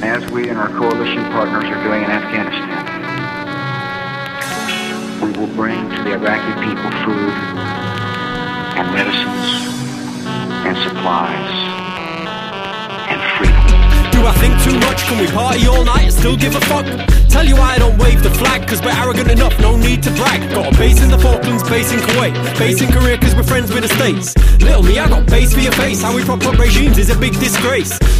as we and our coalition partners are doing in Afghanistan. We will bring to the Iraqi people food and medicines and supplies and freedom. Do I think too much? Can we party all night and still give a fuck? Tell you why I don't wave the flag, cause we're arrogant enough, no need to brag. Got a base in the Falklands, base in Kuwait, base in Korea cause we're friends with the States. Little me, I got base for your face. How we prop up regimes is a big disgrace.